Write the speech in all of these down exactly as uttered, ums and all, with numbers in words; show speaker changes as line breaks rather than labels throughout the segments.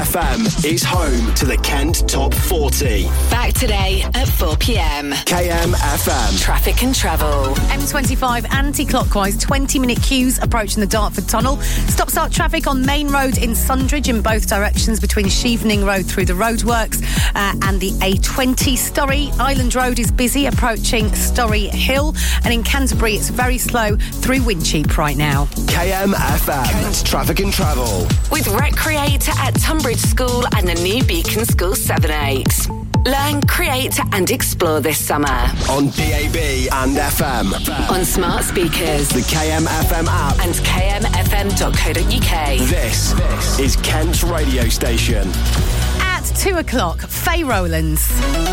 F M is home to the Kent Top forty.
Back today at four p.m.
K M F M.
Traffic and travel.
M twenty-five anti-clockwise, twenty-minute queues approaching the Dartford Tunnel. Stop-start traffic on Main Road in Sundridge in both directions between Shevening Road through the roadworks uh, and the A twenty. Storey Island Road is busy approaching Storey Hill, and in Canterbury it's very slow through Wincheap right now.
K M F M. Kent Traffic and Travel.
With Recreator at Tunbridge School and the new Beacon School seven eight. Learn, create and explore this summer.
On D A B and F M.
On smart speakers.
The K M F M app.
And k m f m dot co dot u k.
This, this is Kent's radio station.
At two o'clock, Faye Rowlands.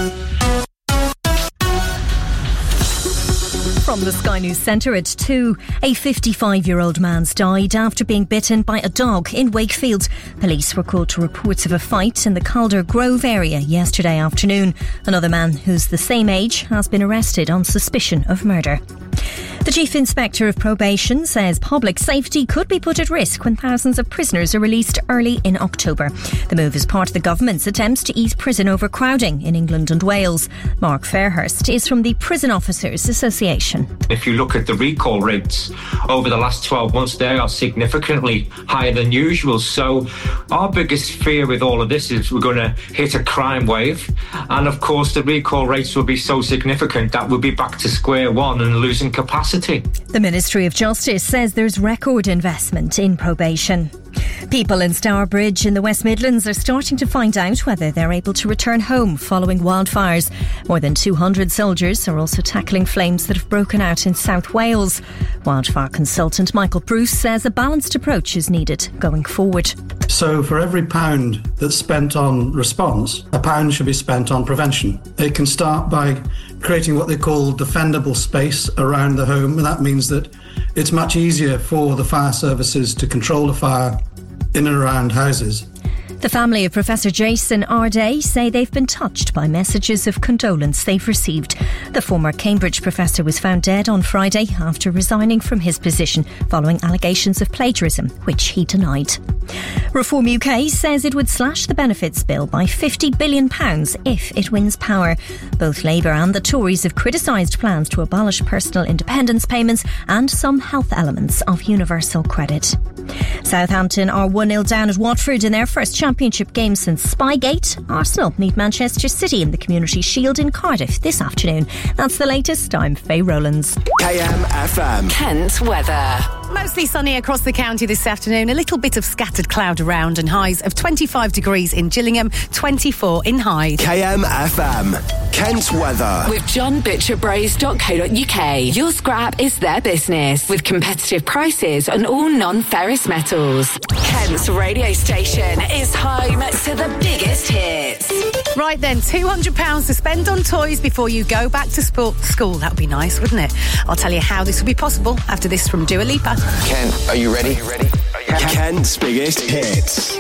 From the Sky News Centre at two, a fifty-five-year-old man's died after being bitten by a dog in Wakefield. Police were called to reports of a fight in the Calder Grove area yesterday afternoon. Another man who's the same age has been arrested on suspicion of murder. The Chief Inspector of Probation says public safety could be put at risk when thousands of prisoners are released early in October. The move is part of the government's attempts to ease prison overcrowding in England and Wales. Mark Fairhurst is from the Prison Officers Association.
If you look at the recall rates over the last twelve months, they are significantly higher than usual. So our biggest fear with all of this is we're going to hit a crime wave. And of course, the recall rates will be so significant that we'll be back to square one and losing capacity.
The Ministry of Justice says there's record investment in probation. People in Stourbridge in the West Midlands are starting to find out whether they're able to return home following wildfires. More than two hundred soldiers are also tackling flames that have broken out in South Wales. Wildfire consultant Michael Bruce says a balanced approach is needed going forward.
So for every pound that's spent on response, a pound should be spent on prevention. It can start by creating what they call defendable space around the home, and that means that it's much easier for the fire services to control a fire in and around houses.
The family of Professor Jason Arday say they've been touched by messages of condolence they've received. The former Cambridge professor was found dead on Friday after resigning from his position following allegations of plagiarism, which he denied. Reform U K says it would slash the benefits bill by fifty billion pounds if it wins power. Both Labour and the Tories have criticised plans to abolish personal independence payments and some health elements of universal credit. Southampton are one nil down at Watford in their first championship game since Spygate. Arsenal meet Manchester City in the Community Shield in Cardiff this afternoon. That's the latest. I'm Faye Rowlands.
K M F M.
Kent weather.
Mostly sunny across the county this afternoon. A little bit of scattered cloud around and highs of twenty-five degrees in Gillingham, twenty-four in Hyde.
K M F M. Kent weather.
With john butcher bros dot co dot u k. Your scrap is their business with competitive prices on all non-ferrous metals. Kent's radio station is home to the biggest hits.
Right then, two hundred pounds to spend on toys before you go back to sport school. That would be nice, wouldn't it? I'll tell you how this will be possible after this from Dua Lipa.
Ken, are you ready? Are you ready? Are you ready? Kent's biggest hits.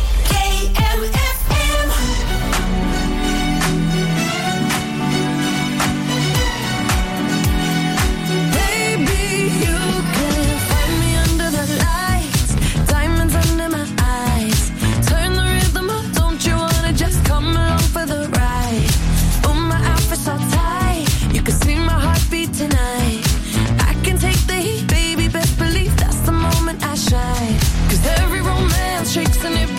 K M F M.
Baby, you can find me under the lights, diamonds under my eyes. Turn the rhythm up, don't you wanna just come along for the ride? Oh, my outfit's all tight, you can see my heartbeat tonight. I can take the heat, baby, best believe that's the moment I shine. 'Cause every romance shakes and it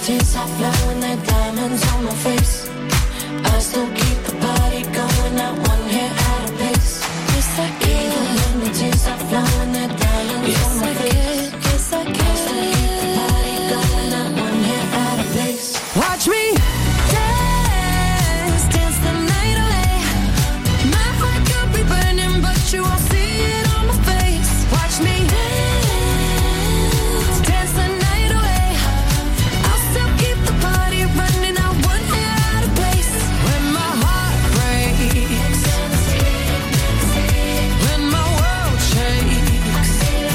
tears are flowing, they're diamonds on my face. I still keep the party going, not one hair out of place. Yes, I can. Even when the tears are flowing, they're diamonds yes, on my I face. Can. Yes, I can. I still keep the party going, not one hair out of place.
Watch me
dance, dance the night away. My heart could be burning, but you won't see it on my face. Watch me dance, dance the night away. I'll still keep the party running, not one hair out of place.
when my heart breaks, when my world shakes.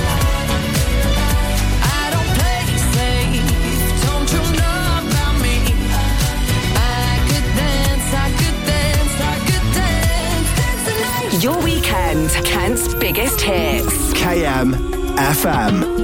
I don't play safe, don't you know about me? I could dance, I could dance, I could dance, dance the night.
Your weekend, Kent's biggest hits.
K M F M.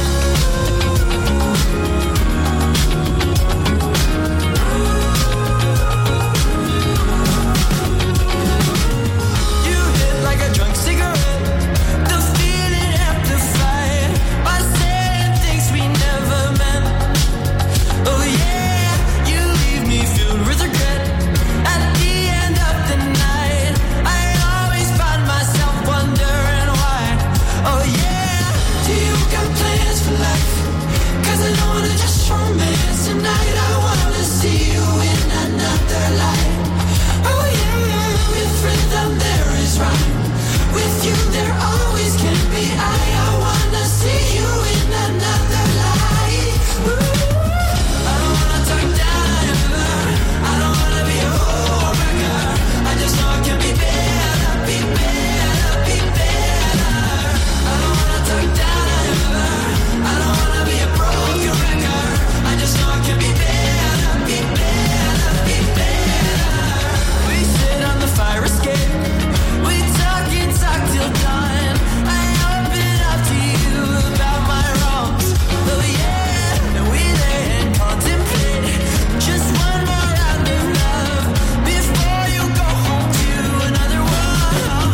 You hit like a drunk cigarette, the feeling amplified by saying things we never meant. Oh yeah, you leave me filled with regret. At the end of the night, I always find myself wondering why. Oh yeah, do you got plans for life? 'Cause I don't wanna just romance tonight. I wanna see you in another life. Oh yeah, with rhythm there is rhyme. With you there always can be I. I wanna see you in another life. Ooh. I don't wanna talk down ever. I don't wanna be a homewrecker. I just know it can be better, be better, be better. I don't wanna talk down ever. I don't wanna be a broken record. I just know it can be better, be better, be better. We sit on the fire escape. We talk and talk till dawn. I open up to you about my wrongs. Oh yeah, and we lay and contemplate just one more round of love before you go home to another one.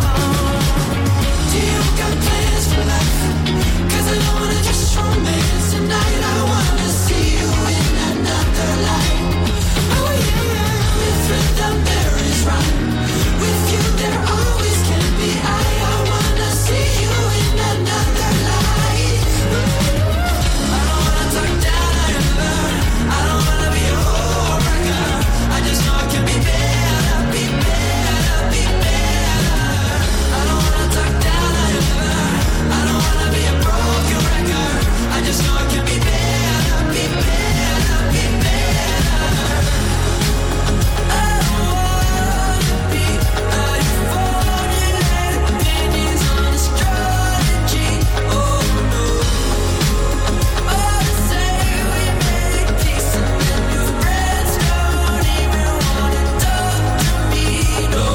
Do you got plans for life? 'Cause I don't wanna just romance tonight. I wanna see you in another life. Oh yeah, with rhythm there is rhyme. With you there always can be I. I wanna see you in another life. I don't wanna talk down ever. I don't wanna be a homewrecker. I just know it can be better, be better, be better. I don't wanna talk down ever. I don't wanna be a broken record. I just know it can be better, be better, be better. I don't wanna be a euphonic opinions on astrology. Oh no. Oh, to say we make peace and then your friends don't even wanna talk to me no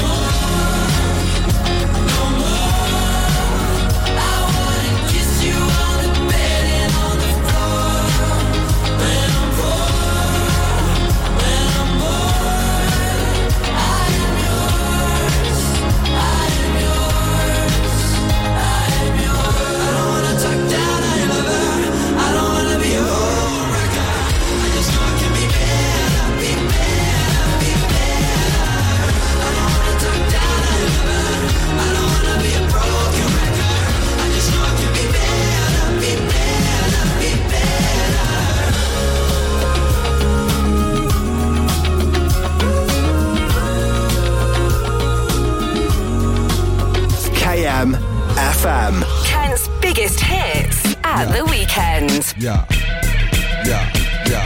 more, no more. I wanna kiss you on the bed and on the floor. When I'm bored, when I'm bored, I am yours, I am yours, I am yours. I don't wanna talk down ever. I don't wanna be a homewrecker. I just know it can be better, be better, be better. I don't wanna talk down ever. I don't wanna be a broken record. I just know it can be better, be better, be better.
K M F M.
Kent's biggest hits at the weekend.
Yeah. Yeah. Yeah.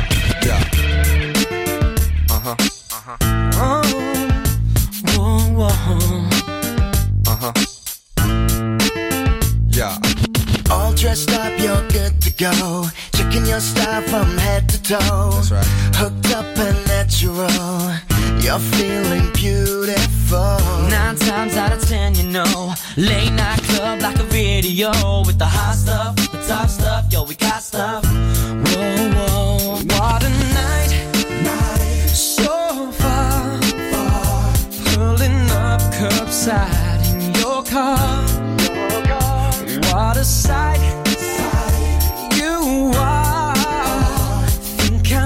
Yeah. Uh-huh.
Oh, whoa, whoa.
Uh-huh. Yeah.
All dressed up, you're good to go. Checking your style from head to toe.
That's right.
Hooked up and natural. You're feeling beautiful.
Nine times out of ten, you know, late night club like a video with the hot stuff, with the top stuff. Yo, we got stuff. Whoa, whoa, what a night, night. So far, far. Pulling up curbside in your car. Your car. What a sight, sight. You are. Think I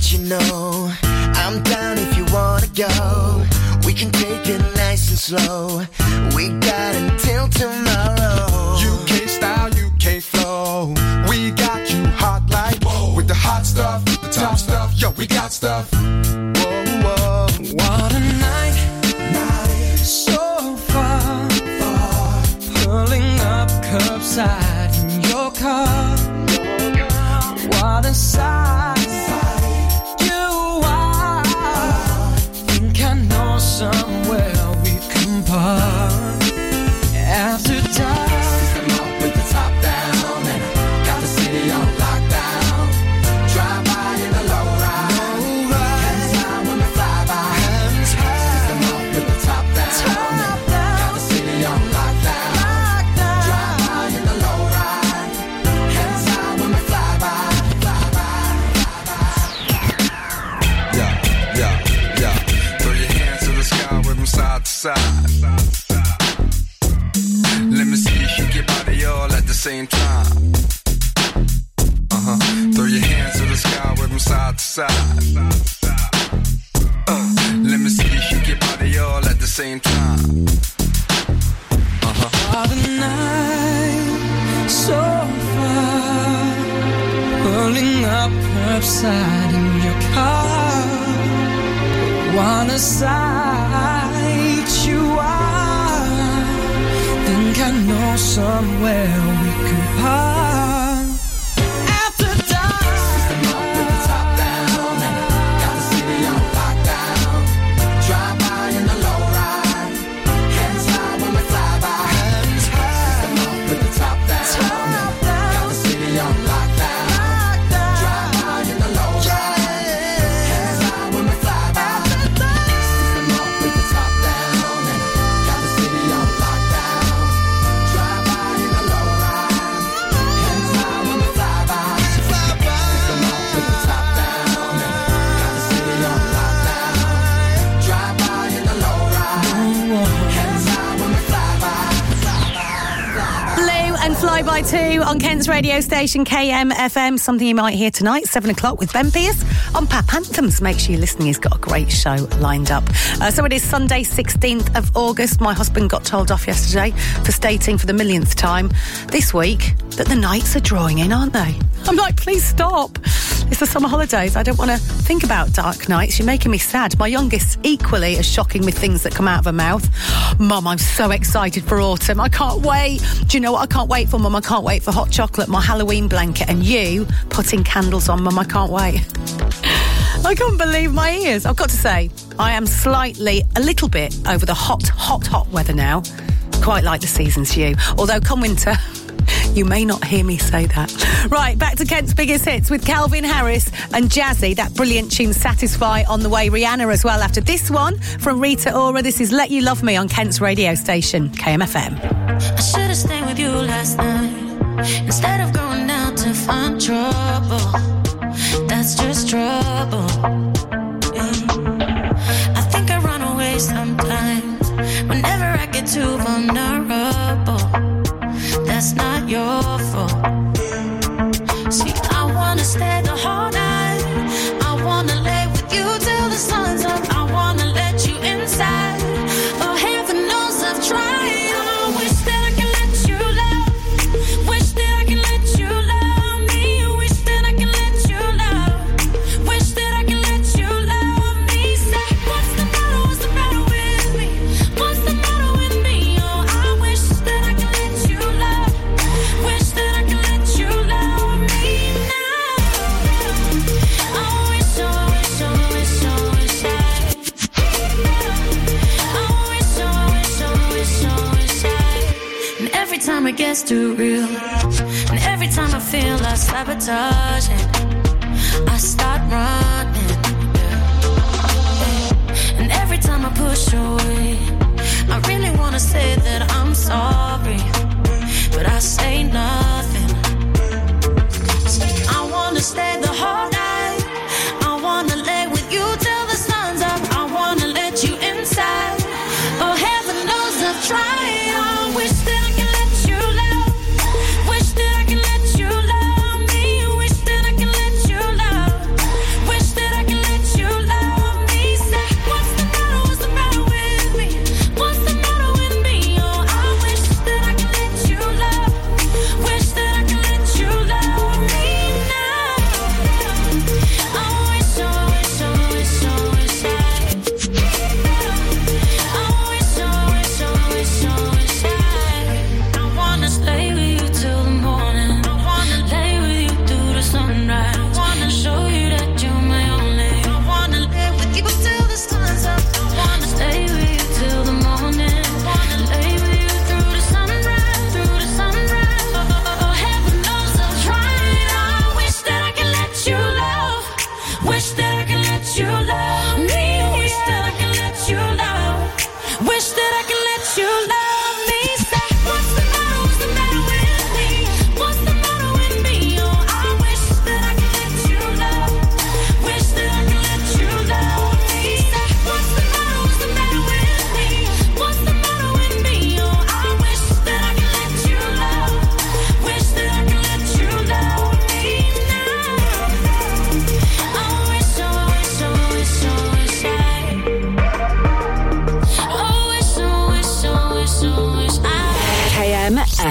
let you know I'm down if you wanna go. We can take it nice and slow. We got until tomorrow.
U K style, U K flow. We got you hot like whoa. With the hot stuff, the top stuff. Yo, we got stuff. Whoa, whoa.
What a night, night. So far, far. Pulling up curbside in your car. What a sight, you are. Think I know somewhere we can park. After dark,
system up with the top down, and got the city on lockdown. Drive by in the low ride, hands down when we fly by. System up with the top down, and got the city on lockdown. Drive by in the low ride, hands down when we fly by.
Yeah, yeah, yeah. Throw your hands to the sky with them side to side. Let me see you shake your body all at the same time. Uh-huh. Throw your hands to the sky with them side to side. Uh, let me see you shake your body all at the same time. Uh-huh.
what a night. So far, pulling up curbside in your car. What a sight you are. Think I know somewhere we can park. After dark,
System up with the top down, and got the city on lockdown. Drive by in the low ride, hands high when we fly by. System up with the top down, and got the city on lockdown. Drive by in the low ride, hands high when we fly by. System up with the top down, and got the city on lockdown. Drive by in the low ride, hands high when we fly by. System up with the top down, and got the city on lockdown. Drive by in the low ride, hands high when we fly by.
Blue and Fly By Two on Kent's radio station K M F M. Something you might hear tonight, seven o'clock with Ben Pierce on Pap Anthems. Make sure you're listening. He's got a great show lined up. Uh, so it is Sunday, sixteenth of August. My husband got told off yesterday for stating for the millionth time this week that the nights are drawing in, aren't they? I'm like, please stop. It's the summer holidays. I don't want to think about dark nights. You're making me sad. My youngest equally as shocking with things that come out of her mouth. Mum, I'm so excited for autumn. I can't wait. Do you know what I can't wait for, Mum? I can't wait for hot chocolate, my Halloween blanket, and you putting candles on, Mum. I can't wait. I can't believe my ears. I've got to say, I am slightly, a little bit over the hot, hot, hot weather now. Quite like the seasons, you. Although come winter, you may not hear me say that. Right, back to Kent's biggest hits with Calvin Harris and Jazzy. That brilliant tune Satisfy on the way. Rihanna as well after this one from Rita Ora. This is Let You Love Me on Kent's radio station, K M F M.
I should've stayed with you last night instead of going out to find trouble. That's just trouble. Yeah. I think I run away sometimes whenever I get too vulnerable. That's not your fault. See, I wanna stay the whole night. I wanna lay with you till the sun's up. I wanna let you inside. Oh, heaven knows I've tried. I wish that I could let you love. Wish that I could let you love me. Wish that I could let you love. Wish that I could let you love me. Say, what's the matter? What's the matter with me? What's the matter with me? Oh, I wish that I could let you love. Wish that I could let you love me now. I wish, I wish, I wish, I wish I. I wish, I wish, I wish, I wish I. And every time it gets too real, and every time I feel I sabotage it, I start running. And every time I push away, I really wanna say that I'm sorry, but I say nothing. See, I wanna stay the whole night. I wanna lay with you till the sun's up. I wanna let you inside. Oh, heaven knows I've tried. I wish that I could let you love. Wish that I could let you love me. Wish that I could let you love. Wish that I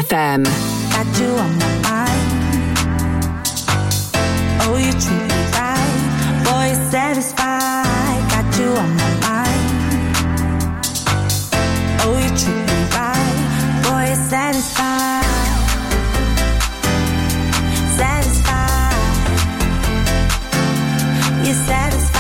F M.
Got you on my mind. Oh, you treat me right. Boy, you're satisfied. Got you on my mind. Oh, you treat me right. Boy, you're satisfied. Satisfied. You're satisfied.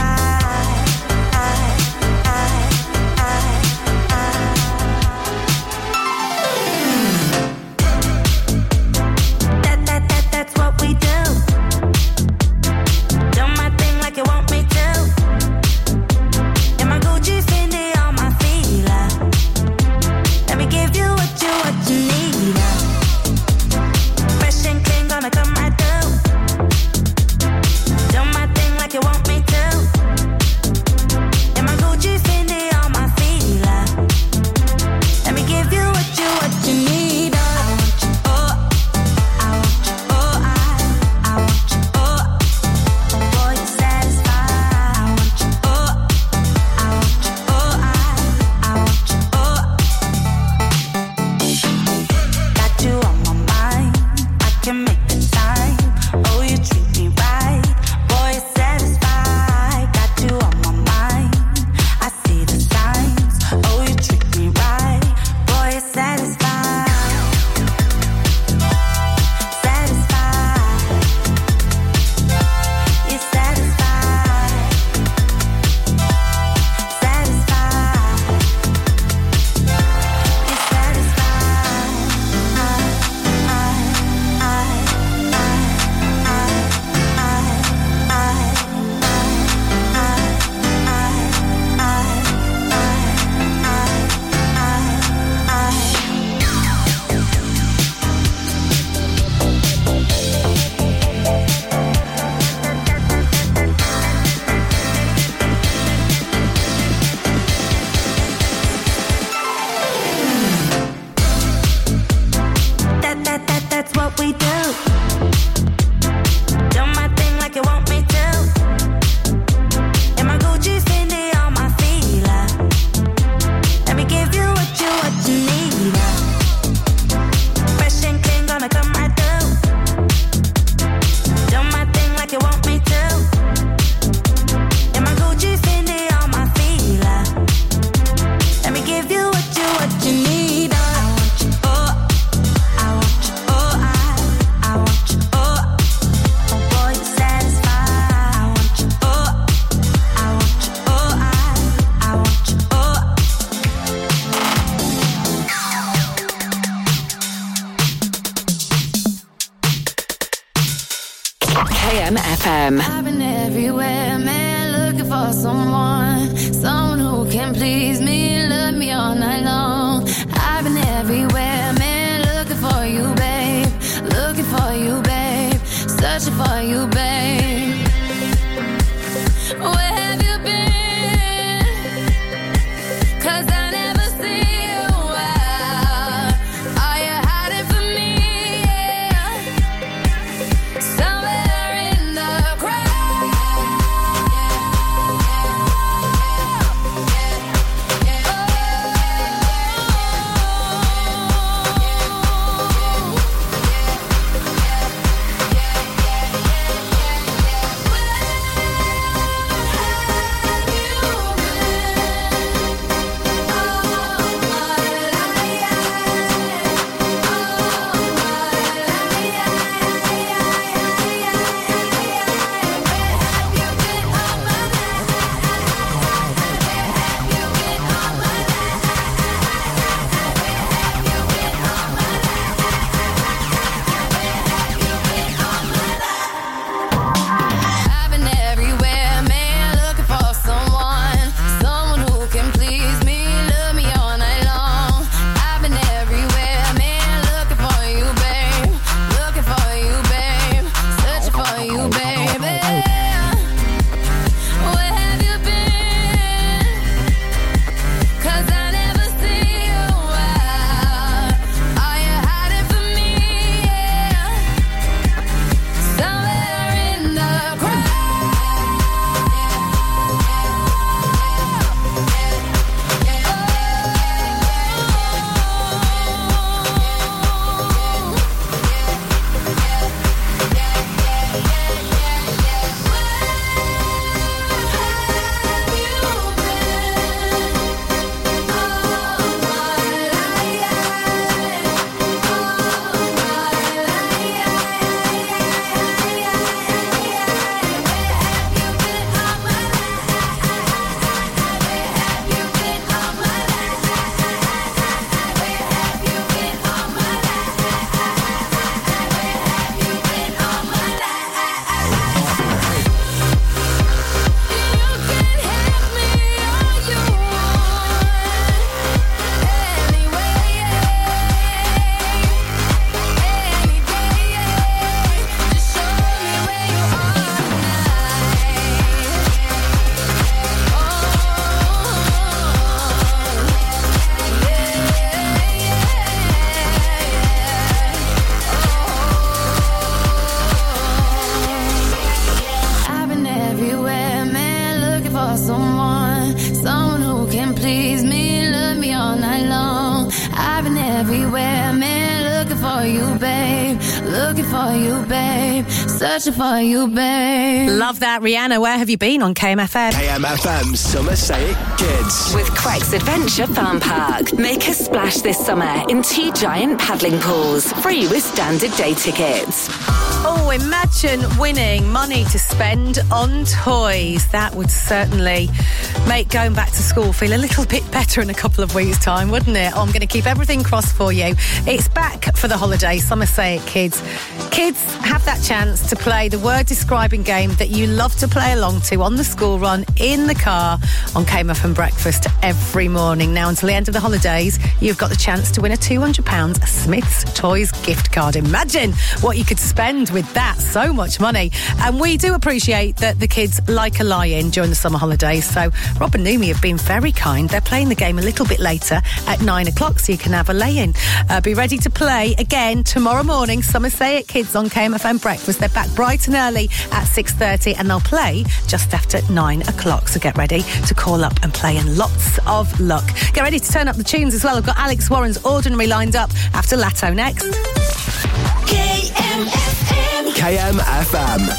I've been everywhere, man, looking for someone, someone who can please me, love me all night long. I've been everywhere, man, looking for you, babe, looking for you, babe, searching for you, babe. Where have you been? 'Cause I never see you out. Are you hiding from me? Yeah. Somewhere in the crowd. for you, babe. Searching for you, babe.
Love that, Rihanna. Where have you been on K M F M?
K M F M Summer Say It Kids.
With Craig's Adventure Farm Park. Make a splash this summer in two giant paddling pools, free with standard day tickets.
Oh, imagine winning money to spend on toys. That would certainly make going back to school feel a little bit better in a couple of weeks' time, wouldn't it? Oh, I'm going to keep everything crossed for you. It's back for the holidays. Summer Say It Kids. Kids have that chance to play the word describing game that you love to play along to on the school run, in the car, on K M F M Breakfast every morning. Now, until the end of the holidays, you've got the chance to win a two hundred pounds Smith's Toys gift card. Imagine what you could spend with that. So much money. And we do appreciate that the kids like a lie-in during the summer holidays. So Rob and Numi have been very kind. They're playing the game a little bit later at nine o'clock, so you can have a lay-in. Uh, be ready to play again tomorrow morning. Summer Say It Kids on K M F M Breakfast. They're back bright and early at six thirty, and they'll play just after nine o'clock. So get ready to call up and play, and lots of luck. Get ready to turn up the tunes as well. I've got Alex Warren's Ordinary lined up after Latto next.
K M F M.
K M F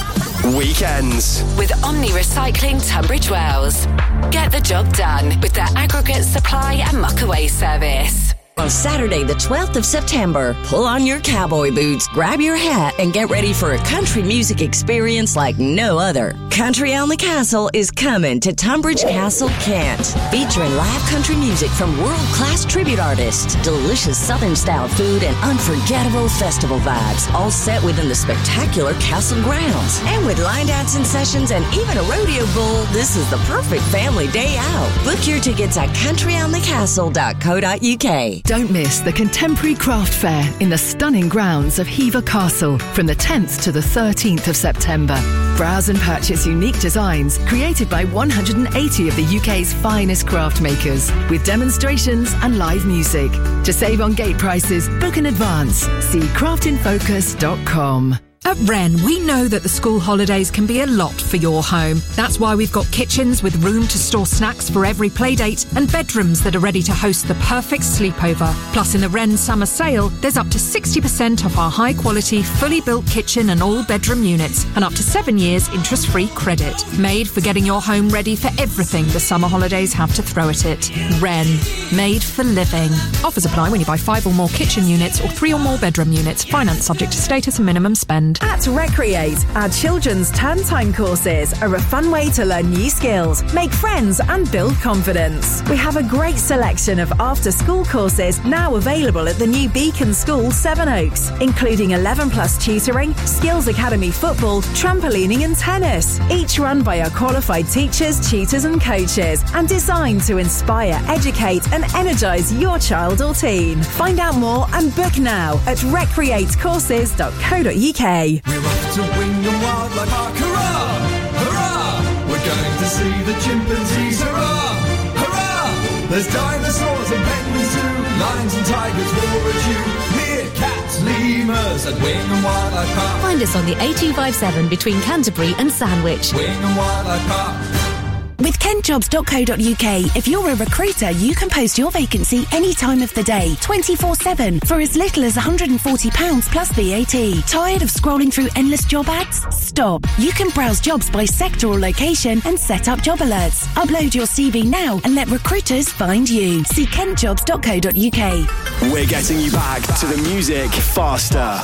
M Weekends.
With Omni Recycling Tunbridge Wells. Get the job done with their aggregate supply and muckaway service.
On Saturday, the twelfth of September, pull on your cowboy boots, grab your hat, and get ready for a country music experience like no other. Country on the Castle is coming to Tunbridge Castle, Kent, featuring live country music from world-class tribute artists, delicious Southern-style food, and unforgettable festival vibes, all set within the spectacular castle grounds. And with line dancing sessions and even a rodeo bull, this is the perfect family day out. Book your tickets at country on the castle dot co dot u k.
Don't miss the Contemporary Craft Fair in the stunning grounds of Hever Castle from the tenth to the thirteenth of September. Browse and purchase unique designs created by one hundred eighty of the U K's finest craft makers, with demonstrations and live music. To save on gate prices, book in advance. See craft in focus dot com.
At Wren, we know that the school holidays can be a lot for your home. That's why we've got kitchens with room to store snacks for every playdate and bedrooms that are ready to host the perfect sleepover. Plus, in the Wren summer sale, there's up to sixty percent off our high-quality, fully built kitchen and all-bedroom units, and up to seven years interest-free credit. Made for getting your home ready for everything the summer holidays have to throw at it. Wren, made for living. Offers apply when you buy five or more kitchen units or three or more bedroom units. Finance subject to status and minimum spend.
At Recreate, our children's term time courses are a fun way to learn new skills, make friends and build confidence. We have a great selection of after-school courses now available at the new Beacon School, Sevenoaks, including eleven plus tutoring, Skills Academy football, trampolining and tennis, each run by our qualified teachers, tutors and coaches, and designed to inspire, educate and energise your child or teen. Find out more and book now at recreate courses dot co dot u k.
We're off to Wingham Wildlife Park, hurrah! Hurrah! We're going to see the chimpanzees, hurrah! Hurrah! There's dinosaurs and penguins too, lions and tigers roar at you, meerkats, lemurs at Wingham Wildlife Park.
Find us on the A two five seven between Canterbury and Sandwich.
Wingham Wildlife Park.
With kent jobs dot co dot u k, if you're a recruiter, you can post your vacancy any time of the day, twenty-four seven, for as little as one hundred forty pounds plus V A T. Tired of scrolling through endless job ads? Stop. You can browse jobs by sector or location and set up job alerts. Upload your C V now and let recruiters find you. See kent jobs dot co dot u k.
We're getting you back to the music faster.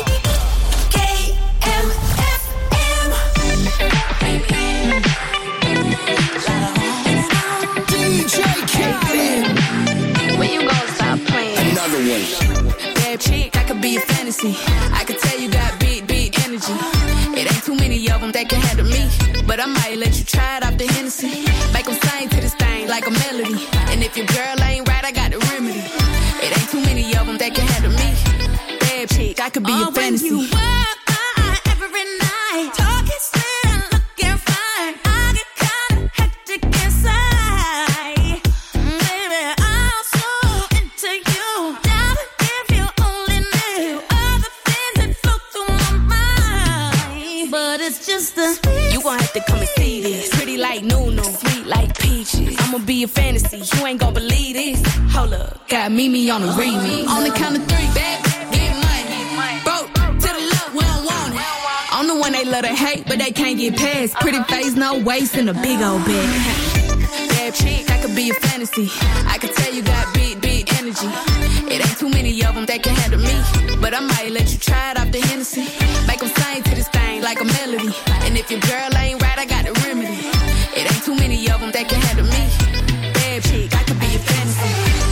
K M F M.
D J Khaled.
When you gonna stop playing?
Another one.
Bad chick, I could be a fantasy. I could tell you got big, big energy. It ain't too many of them that can handle me, but I might let you try it off the Hennessy. Make them sing to this thing like a melody. And if your girl ain't right, I got the remedy. It ain't too many of them that can handle me. Bad chick, I could be
Oh,
a fantasy.
when you work every night, talking slim, looking fine, I get kinda hectic inside. Baby, I'm so into you. Now if you only knew all the things that flow through my mind, but it's just the
You gon' have to come and see this. Pretty like Nunu, sweet like peaches. I'ma be a fantasy, you ain't gon' believe this. Hold up, got Mimi on the remix. On the count of three, back, get money. Broke to the left,
love to hate, but they can't get past. Pretty face, no waist, and a big old bag. Bad chick, I could be a fantasy. I could tell you got big, big energy. It ain't too many of them that can handle me, but I might let you try it off the Hennessy. Make them sing to this thing like a melody. And if your girl ain't right, I got the remedy. It ain't too many of them that can handle me. Bad chick, I could be a fantasy.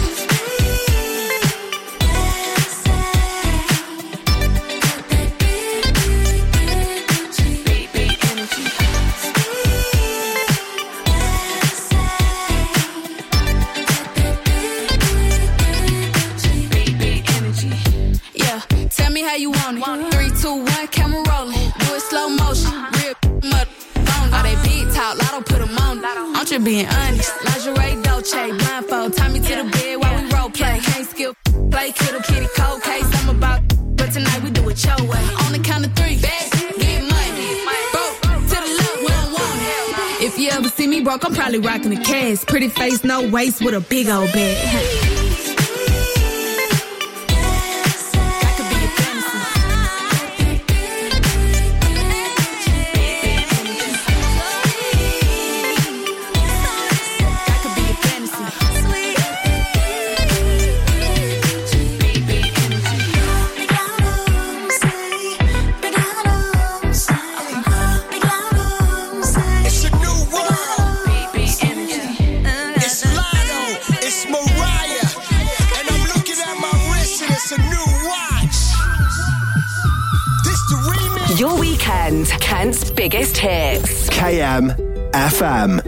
How you want it? Three, two, one, camera rolling. Do it slow motion. Real mother phone. All they big talk, lotto put them on. I'm just being honest. Lingerie, Dolce, blindfold. Tie me to the bed while we role play. Can't skill, play, kiddo, kitty, cold case. I'm about, but tonight we do it your way. On the count of three, bad, get money. Broke, to the left, we don't want it. If you ever see me broke, I'm probably rocking the cash. Pretty face, no waist, with a big old bag.
Your weekend, Kent's biggest hits.
K M F M.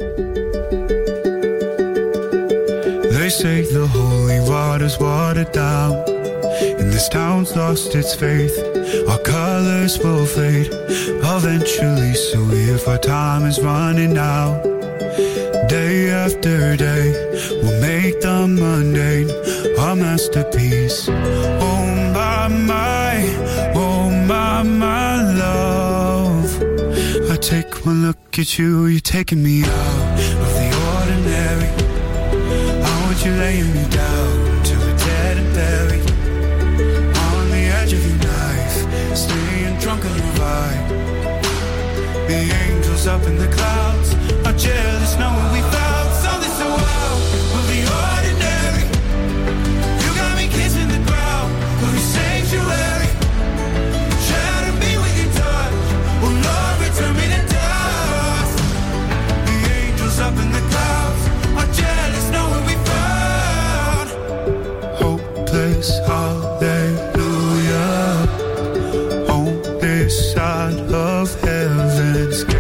They say the holy water's watered down, and this town's lost its faith. Our colors will fade eventually, so if our time is running out, day after day, we'll make the mundane our masterpiece. Oh my, my, oh my, my love. I take one look at you, you're taking me out of the ordinary. I want you laying me down till we're dead and buried, on the edge of your knife, staying drunk on your vibe. The angels up in the clouds are jealous knowing we found something so wild of the ordinary. You got me kissing the ground of your sanctuary, shadow me with your touch. Oh Lord, return me to dust. The angels up in the clouds are jealous knowing we found hopeless hallelujah on this side of heaven's gate.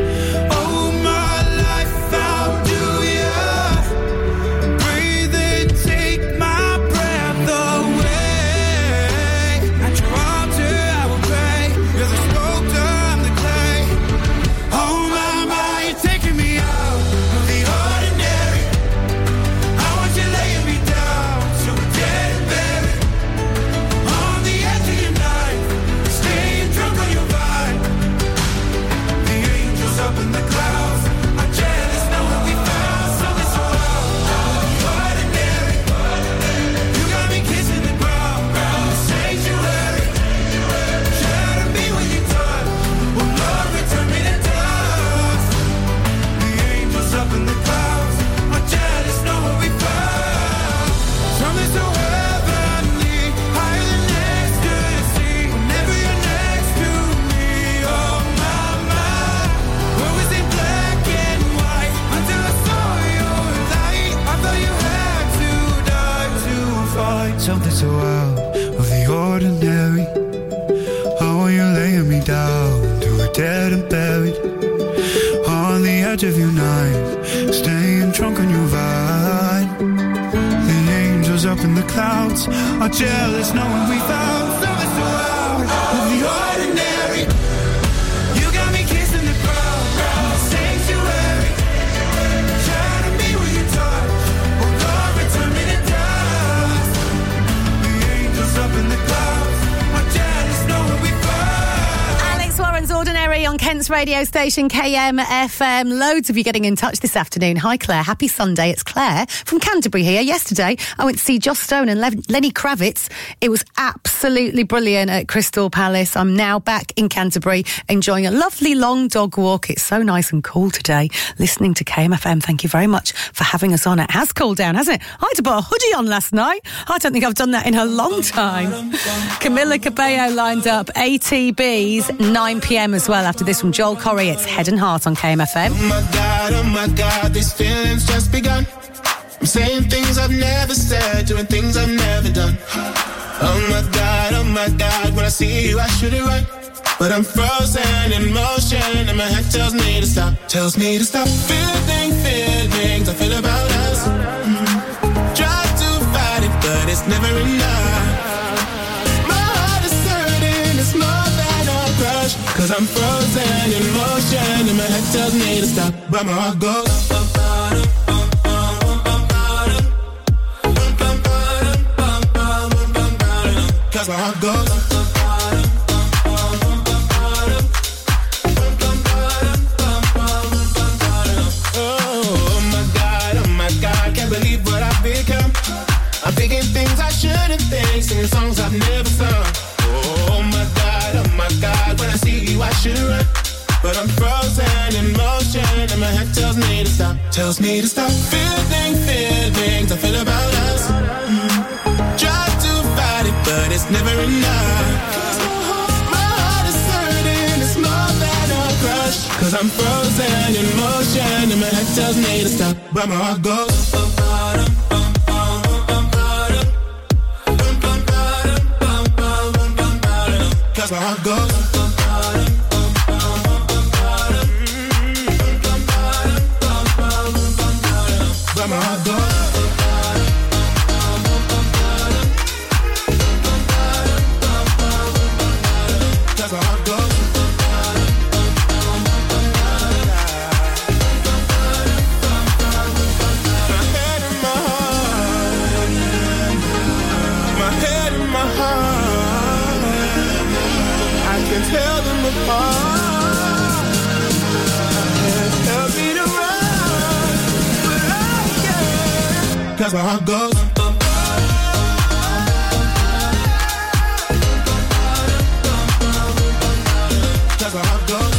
Something so out of the ordinary. How are you laying me down to a dead and buried, on the edge of your knife, staying drunk on your vibe. The angels up in the clouds are jealous knowing we found something so out of the ordinary. You got me kissing the ground, ground sanctuary, shadow me with your touch. Oh Lord, return me to dust. The angels up in the clouds are jealous knowing we found.
Alex Warren's Ordinary on Kent's Kent's radio station, K M F M. Loads of you getting in touch this afternoon. Hi, Claire. Happy Sunday. It's Claire from Canterbury here. Yesterday, I went to see Joss Stone and Le- Lenny Kravitz. It was absolutely brilliant at Crystal Palace. I'm now back in Canterbury, enjoying a lovely long dog walk. It's so nice and cool today, listening to K M F M. Thank you very much for having us on. It has cooled down, hasn't it? I had to put a hoodie on last night. I don't think I've done that in a long time. Camila Cabello lined up. A T B's nine p.m. as well. After this from Joel Corey, it's Head and Heart on K M F M.
Oh my God, oh my God, these feelings just begun. I'm saying things I've never said, doing things I've never done. Oh my God, oh my God, when I see you I should it right, but I'm frozen in motion and my head tells me to stop, tells me to stop. Feeling feelings I feel about us. Mm. Try to fight it, but it's never enough. My heart is hurting, it's more than a crush, cause I'm frozen in motion and my head tells me to stop, but my heart goes. Cause my heart goes. Oh my God, oh my God, can't believe what I've become. I'm thinking things I shouldn't think, singing songs I've never sung. Oh my God, oh my God, when I see you I should run, but I'm frozen in motion and my head tells me to stop, tells me to stop. Feeling feelings I feel about us. Mm. Try to fight it, but it's never enough. Cause my heart, my heart is hurting, it's more than a crush, cause I'm frozen in motion and my head tells me to stop, but my heart goes. Cause my heart goes. But my heart goes. Cause my heart goes. My head and my heart. My head and my heart. I can tell them apart. Can't help me to run, but I can't. Cause my heart goes. Cause my heart goes.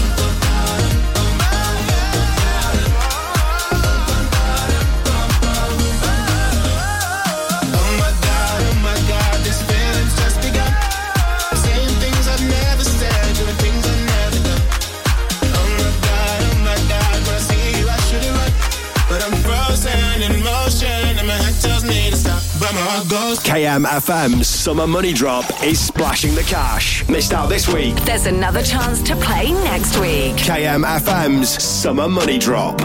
Oh my God, oh my God, this feeling's just begun. Saying things I've never said, doing things I've never done. Oh my God, oh my God, when I see you I shouldn't run, but I'm frozen in motion and my head tells me to stop, but my heart goes.
K M F M's Summer Money Drop is splashing the cash. Missed out this week?
There's another chance to play next week.
K M F M's Summer Money Drop.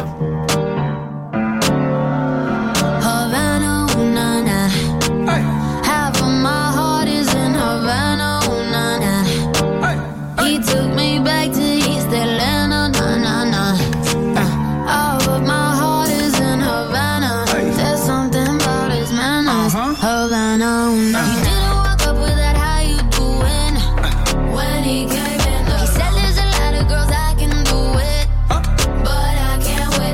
Havana, ooh, na, na. Half of my heart is in Havana, ooh, na, na. He took me back to East Atlanta, na, na, na. Uh, Half of my heart is in Havana. There's something about his manners. Havana, ooh, na. He didn't walk up with that, how you doing? When he came in, he said there's a lot of girls I can do it, but I can't wait.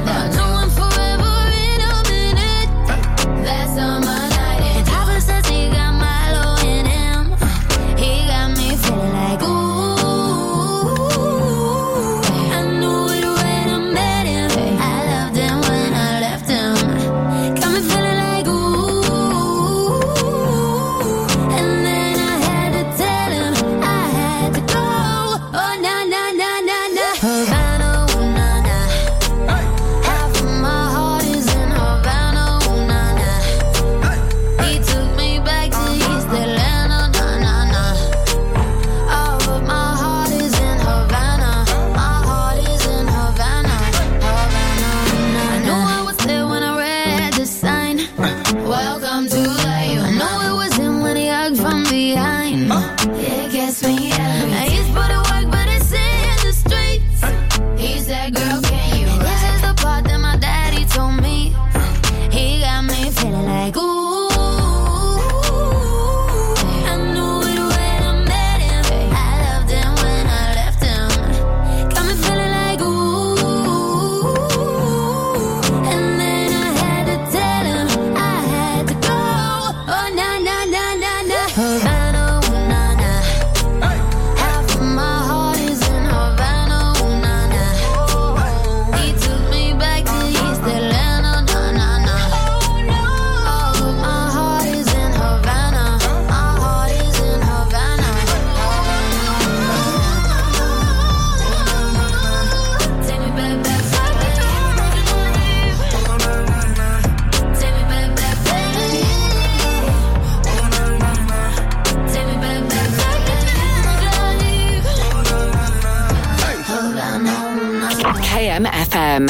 K M F M.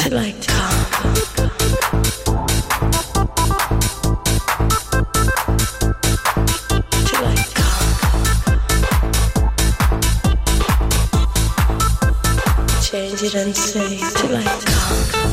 Change it and say till I talk.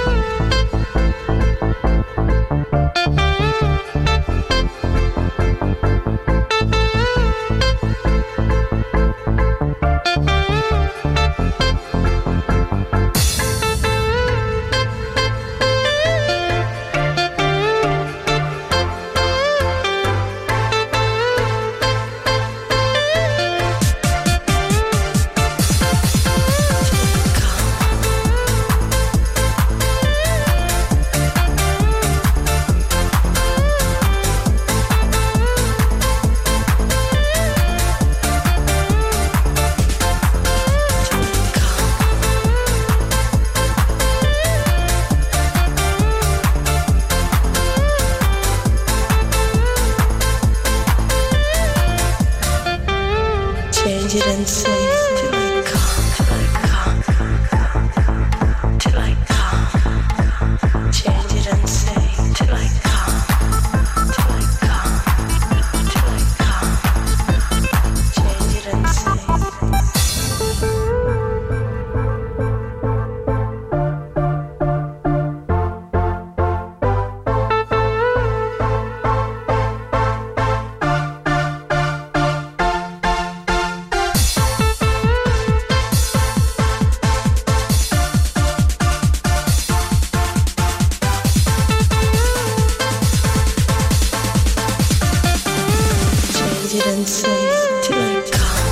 Change it and say till I come, till I come. Change it and say till I come, till I come, till I come. Change it and say. Change it and say till I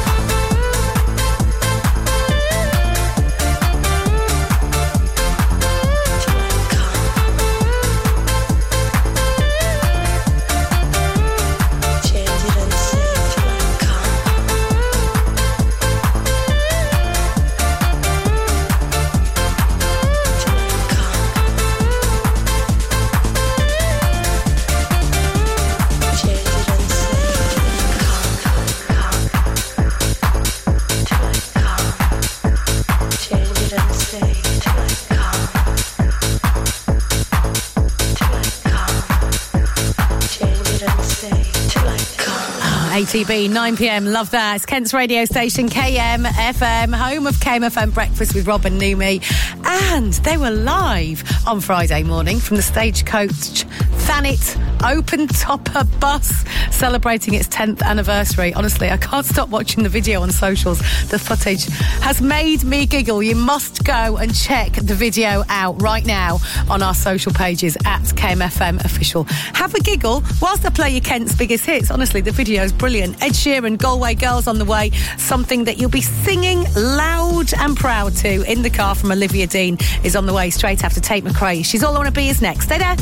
A T B, nine p m, love that. It's Kent's radio station, K M F M, home of K M F M Breakfast with Rob and Numi. And they were live on Friday morning from the Stagecoach Thanet Open Topper Bus, celebrating its tenth anniversary. Honestly, I can't stop watching the video on socials. The footage has made me giggle. You must go and check the video out right now on our social pages at K M F M Official. Have a giggle whilst I play you Kent's biggest hits. Honestly, the video is brilliant. Ed Sheeran, Galway Girls on the way. Something that you'll be singing loud and proud to in the car from Olivia Dean is on the way straight after Tate McRae. She's All I Wanna Be is next. Stay there.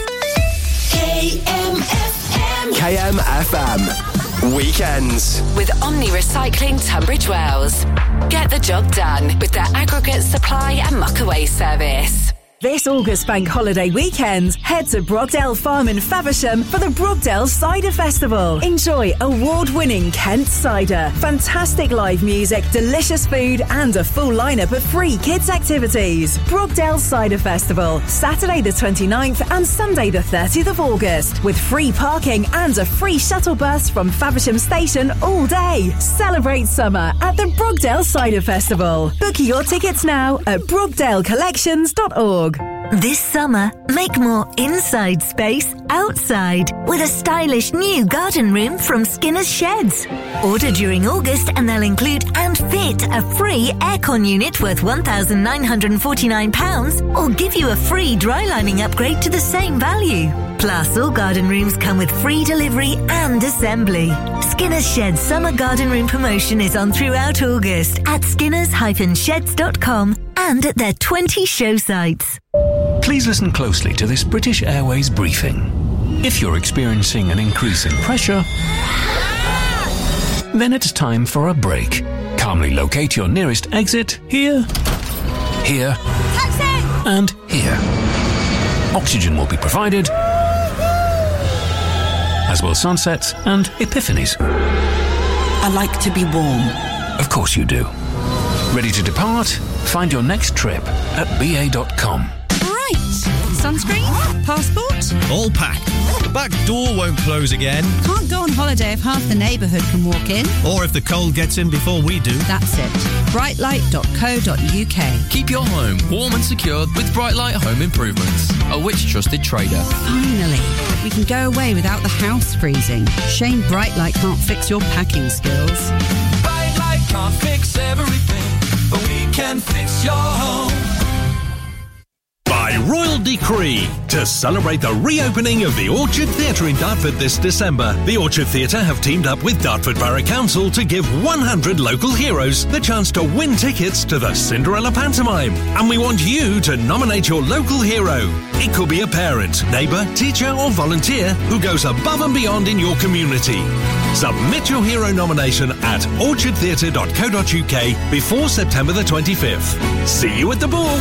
K M F M.
K M F M. Weekends.
With Omni Recycling Tunbridge Wells. Get the job done with their aggregate supply and muck away service.
This August bank holiday weekend, head to Brogdale Farm in Faversham for the Brogdale Cider Festival. Enjoy award-winning Kent cider, fantastic live music, delicious food and a full lineup of free kids activities. Brogdale Cider Festival, Saturday the twenty-ninth and Sunday the thirtieth of August, with free parking and a free shuttle bus from Faversham Station all day. Celebrate summer at the Brogdale Cider Festival. Book your tickets now at brogdale collections dot org.
This summer, make more inside space outside with a stylish new garden room from Skinner's Sheds. Order during August and they'll include and fit a free aircon unit worth one thousand nine hundred forty-nine pounds or give you a free dry lining upgrade to the same value. Plus, all garden rooms come with free delivery and assembly. Skinner's Sheds summer garden room promotion is on throughout August at skinners dash sheds dot com and at their twenty show sites.
Please listen closely to this British Airways briefing. If you're experiencing an increase in pressure, then it's time for a break. Calmly locate your nearest exit here, here,
Taxi!
and here. Oxygen will be provided, as will sunsets and epiphanies.
I like to be warm.
Of course you do. Ready to depart? Find your next trip at b a dot com.
Right. Sunscreen? Passport?
All packed. Back door won't close again.
Can't go on holiday if half the neighbourhood can walk in.
Or if the cold gets in before we do.
That's it. brightlight dot co dot u k.
Keep your home warm and secured with Brightlight Home Improvements, a Which trusted trader.
Finally, we can go away without the house freezing. Shame Brightlight can't fix your packing skills.
Brightlight can't fix everything, but we can fix your home.
By royal decree, to celebrate the reopening of the Orchard Theatre in Dartford this December, the Orchard Theatre have teamed up with Dartford Borough Council to give one hundred local heroes the chance to win tickets to the Cinderella pantomime. And we want you to nominate your local hero. It could be a parent, neighbour, teacher or volunteer who goes above and beyond in your community. Submit your hero nomination at orchard theatre dot co dot u k before September the twenty-fifth. See you at the ball.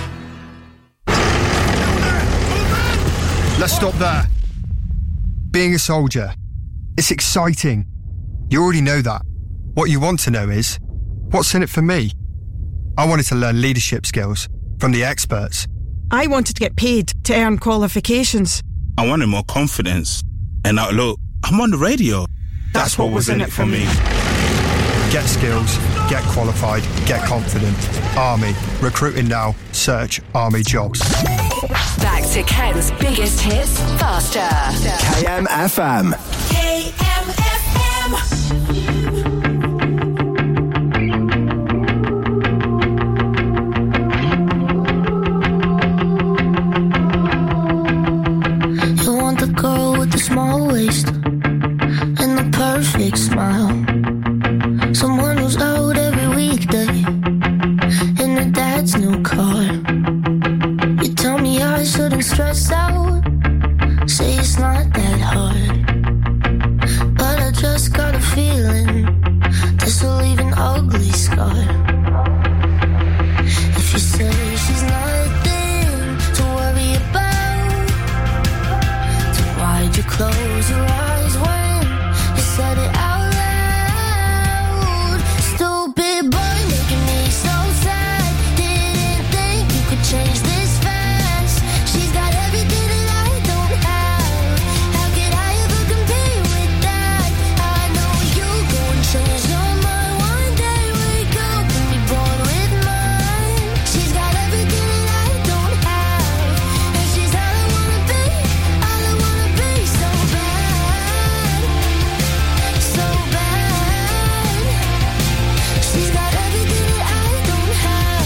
Let's stop there. Being a soldier, it's exciting. You already know that. What you want to know is, what's in it for me? I wanted to learn leadership skills from the experts.
I wanted to get paid to earn qualifications.
I wanted more confidence. And now look, I'm on the radio. That's, That's what was in it for me.
Get skills, get qualified, get confident. Army. Recruiting now. Search Army Jobs.
Back to Ken's biggest hits faster.
K M F M.
K M F M.
You want the girl with the small waist and the perfect smile. Someone who's out every weekday in her dad's new car. You tell me I shouldn't stress out, say it's not that hard. But I just got a feeling this will leave an ugly scar. If you say she's nothing to worry about, then why'd you close your eyes when you said it out? Change this fast. She's got everything that I don't have. How could I ever compare with that? I know you go and change your mind one day. Wake up and be bored with mine. She's got everything that I don't have, and she's all I wanna be, all I wanna be. So bad, so bad. She's got everything that I don't have.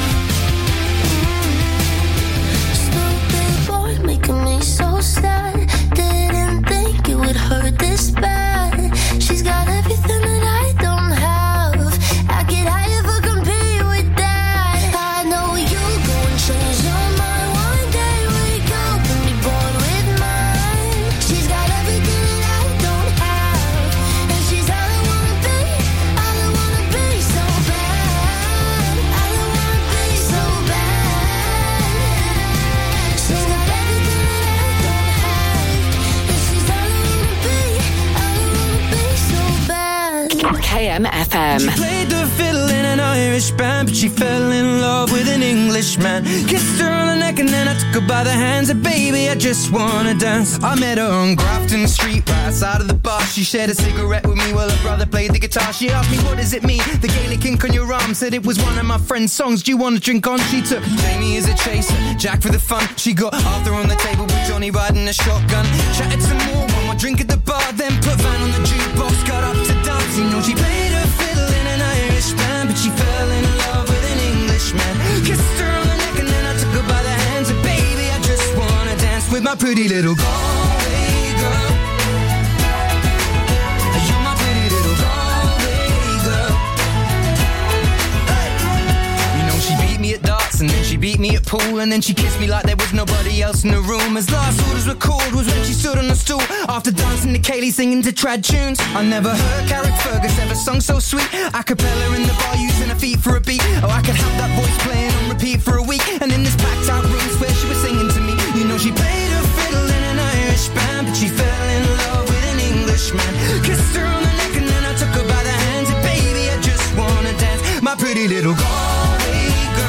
Making me so sad. Didn't think it would hurt this bad. She's got everything that I don't have. How could I ever compare with that? I know you go and change your mind one day. Wake up and be bored with mine. She's got everything that I don't have, and she's all I wanna be, all I wanna be. So bad, all I wanna be. So bad. She's got
K M F M.
She played the fiddle in an Irish band, but she fell in love with an Englishman. Kissed her on the neck and then I took her by the hands. And baby, I just wanna dance. I met her on Grafton Street, right outside of the bar. She shared a cigarette with me while her brother played the guitar. She asked me, what does it mean? The Gaelic ink on your arm. Said it was one of my friend's songs. Do you want to drink on? She took Jamie as a chaser, Jack for the fun. She got Arthur on the table with Johnny riding a shotgun. Chatted some more, one more drink at the bar, then put Van on the jukebox, got up to dance. You know she played her fiddle in an Irish band, but she fell in love with an Englishman. Kissed her on the neck and then I took her by the hands. And baby, I just wanna dance with my pretty little Galway girl. You're my pretty little Galway girl. Hey. You know she beat me at darts and then she beat me at pool, and then she kissed me like there was nobody else in the room. As last orders were called was when she stood on the stool after dancing to Kaylee singing to trad tunes. I never heard Carrick Fergus ever sung so sweet. A cappella in the bar using her feet for a beat. Oh, I could have that voice playing on repeat for a week. And in this packed out room where she was singing to me. You know she played her fiddle in an Irish band, but she fell in love with an Englishman. Kissed her on the neck and then I took her by the hands. And baby, I just wanna dance, my pretty little Galway girl.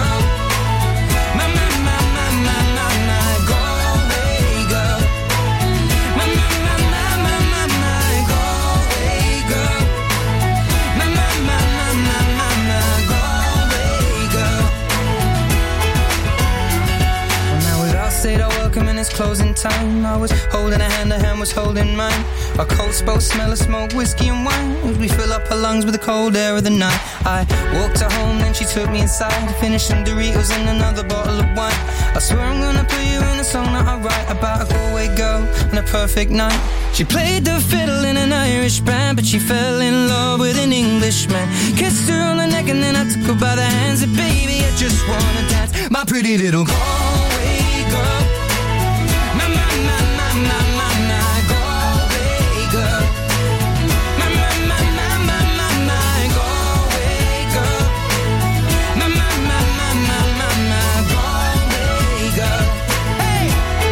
closing time. I was holding her hand, her hand was holding mine. Our coats both smell of smoke, whiskey and wine, as we fill up her lungs with the cold air of the night. I walked her home, then she took me inside, finished some Doritos and another bottle of wine. I swear I'm gonna put you in a song that I write about a Galway girl and a perfect night. She played the fiddle in an Irish band, but she fell in love with an Englishman. Kissed her on the neck and then I took her by the hands. And baby, I just wanna dance, my pretty little Galway girl. My, my, my, my, my, my, my Galway girl. My, my, my, my, my, my, my Galway girl. My, my, my, my, my, my, my Galway girl. Hey!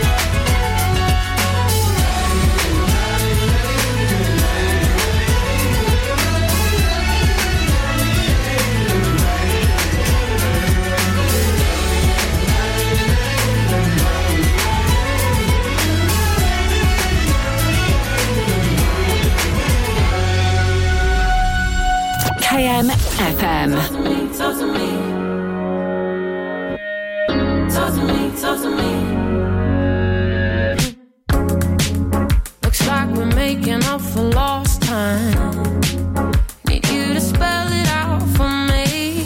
K M F M.
Talk to me, talk to me. Talk to me, talk to me. Looks like we're making up for lost time. Need you to spell it out for me.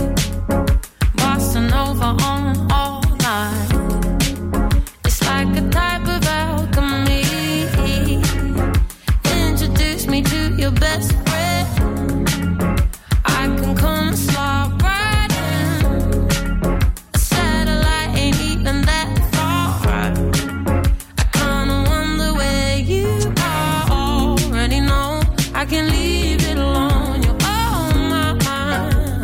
Bossa Nova on all night. It's like a type of alchemy. Introduce me to your best friend. I can come and slide right in. A satellite ain't even that far. I kinda wonder where you are. Already know I can leave it alone. You're on my mind.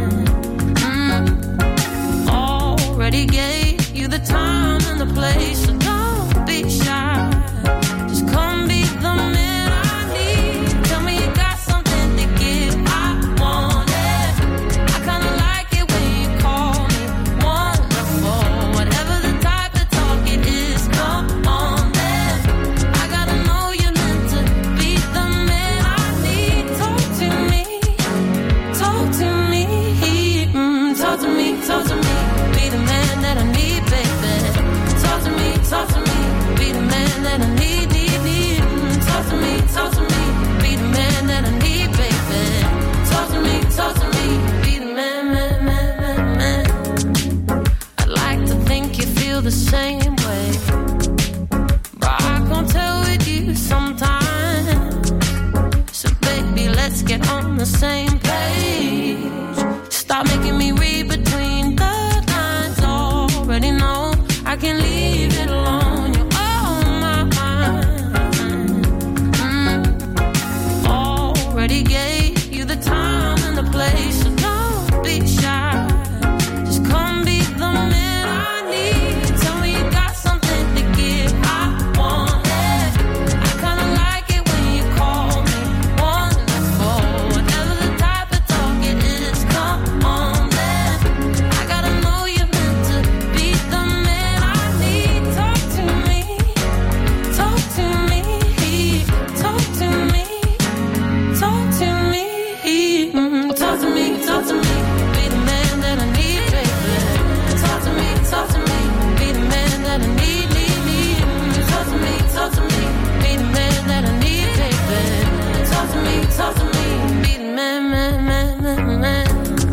Mm. Already gave you the time and the place, so don't be shy. Just come be the man I need. Tell me you got something to give. I want it. I kinda like it when you call me wonderful. Whatever the type of talk it is, come on then. I gotta know you're meant to be the man I need. Talk to me, talk to me, mm, talk to me, talk to me. Be the man that I need, baby. Talk to me, talk to me. Be the man that I need, need, need. Mm, talk to me, talk to me. Be the man that I need, baby. Talk to me, talk to me. Be the man, man, man, man, man. I'd like to think you feel the same way, but I can't tell with you sometimes. So baby, let's get on the same page. Stop making me read between the lines. Already know I can leave it alone. You're on my mind. Mm. Already gave you the time and the place, so don't be shy. Just come be the man I need. Tell me you got something to give. I want it. I kinda like it when you call me wonderful. Whatever the type of talk it is, come on then. I gotta know you're meant to be the man I need. Talk to me, talk to me, talk to me, talk to me, mm, talk to me, talk to me. Be the man that I need, baby. Talk to me, talk to me. Be the man that I need, need, need. Mm, talk to me, talk to me. Be the man that I need, baby. Talk to me, talk to me. Be the man, man, man, man, man.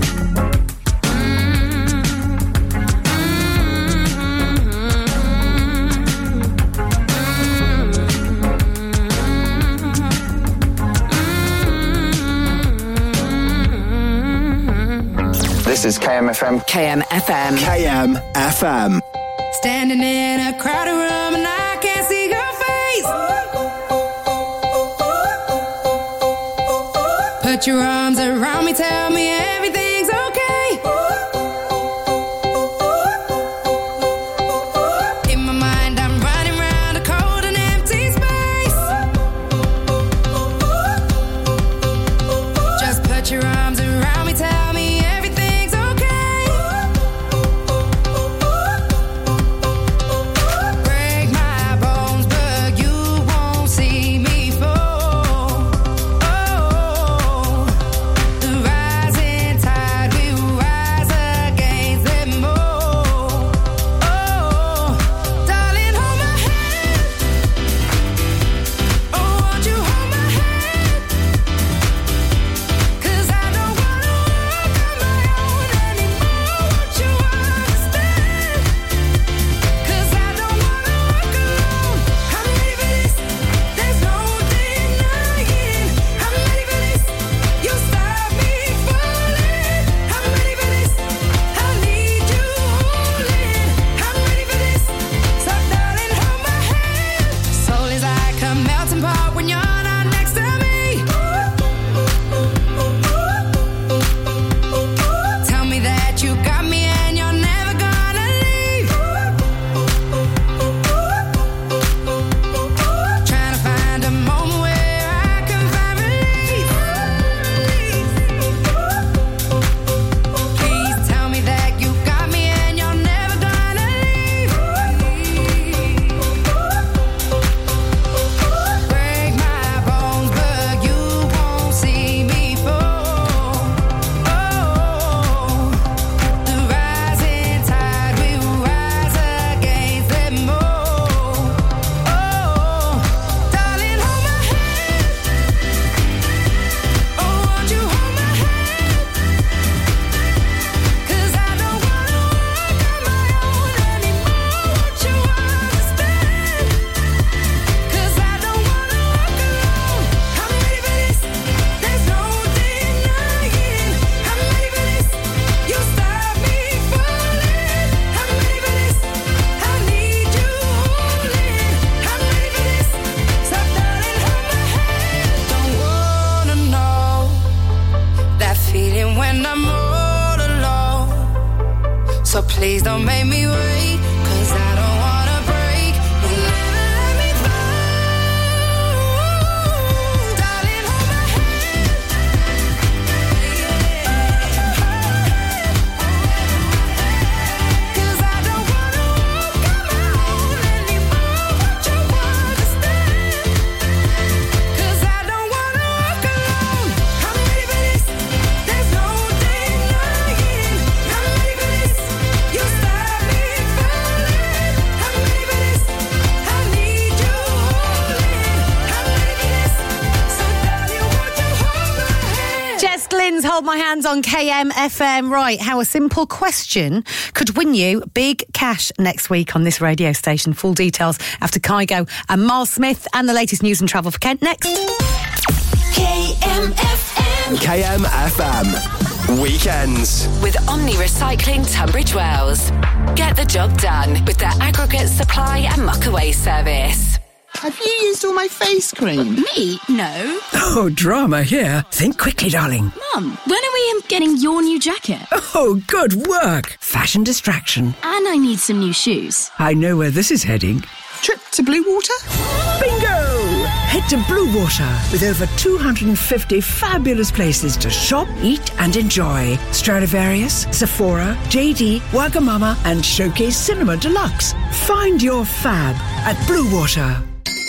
This is K M F M.
K M F M.
K M F M.
Standing in a crowded room and I can't see your face. Put your arms around me, tell me everything's okay. In my mind, I'm running around a cold and empty space. Just put your arms around me, tell me everything's okay. Break my bones, but you won't see me fall. Oh, the rising Please don't make me wait, 'cause I don't wanna break. You'll never let me fall. Darling, hold my hand. 'Cause I don't wanna walk on my own anymore. But you understand. 'Cause I don't wanna walk alone. I'm ready for this. There's no denying. I'm ready for this. You stop me falling. I'm ready for this. I need you holding. I'm ready for this. So darling, won't you hold my hand?
Jess Glynne's Hold My Hands on K M F M. Right, how a simple question could win you big cash next week on this radio station. Full details after Kygo and Miles Smith and the latest news and travel for Kent next.
K M F M.
K M F M. Weekends.
With Omni Recycling Tunbridge Wells. Get the job done with their aggregate supply and muck away service.
Have you used all my face cream?
Me? No.
Oh, drama here. Think quickly, darling.
Mum, when are we um, getting your new jacket?
Oh, good work. Fashion distraction.
And I need some new shoes.
I know where this is heading.
Trip to Blue Water?
Bingo! Head to Blue Water with over two hundred fifty fabulous places to shop, eat and enjoy. Stradivarius, Sephora, J D, Wagamama and Showcase Cinema Deluxe. Find your fab at Blue Water.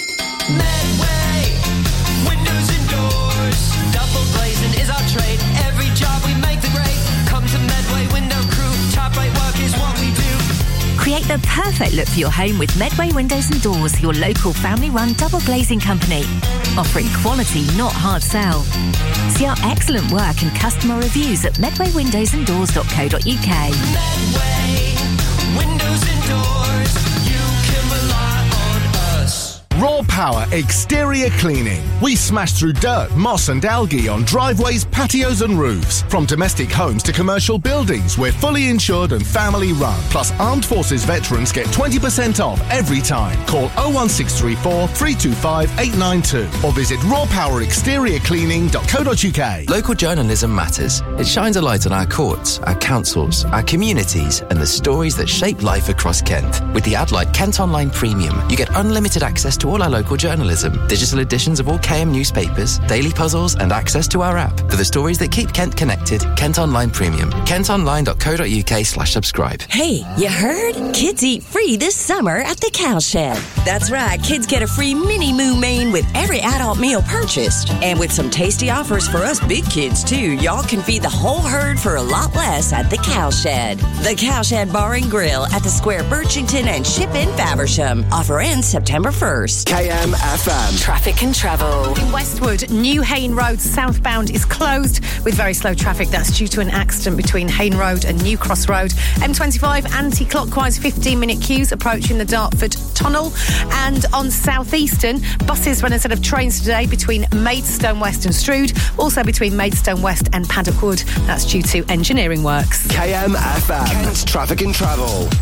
Medway, windows and doors, double glazing is our trade. Every job we make the grade. Come to Medway Window Crew, top rate work is what we do.
Create the perfect look for your home with Medway Windows and Doors, your local family-run double glazing company. Offering quality, not hard sell. See our excellent work and customer reviews at medway windows and doors dot co dot uk.
Medway, windows and doors, you can rely on us.
Raw Power Exterior Cleaning. We smash through dirt, moss and algae on driveways, patios and roofs. From domestic homes to commercial buildings, we're fully insured and family run. Plus, Armed Forces veterans get twenty percent off every time. Call oh one six three four, three two five, eight nine two or visit raw power exterior cleaning dot co dot uk.
Local journalism matters. It shines a light on our courts, our councils, our communities and the stories that shape life across Kent. With the ad-like Kent Online Premium, you get unlimited access to all our local journalism, digital editions of all K M newspapers, daily puzzles and access to our app. For the stories that keep Kent connected, Kent Online Premium. kent online dot co dot uk slash subscribe.
Hey, you heard? Kids eat free this summer at the Cowshed. That's right, kids get a free mini Moo Main with every adult meal purchased. And with some tasty offers for us big kids too, y'all can feed the whole herd for a lot less at the Cowshed. The Cowshed Bar and Grill at the Square Birchington and Ship in Faversham. Offer ends September first.
K M F M.
Traffic and travel.
In Westwood, New Hayne Road southbound is closed with very slow traffic. That's due to an accident between Hayne Road and New Cross Road. M twenty-five anti-clockwise fifteen minute queues approaching the Dartford Tunnel. And on Southeastern, buses run instead of trains today between Maidstone West and Strood. Also between Maidstone West and Paddock Wood. That's due to engineering works.
K M F M. Kent Traffic and Travel.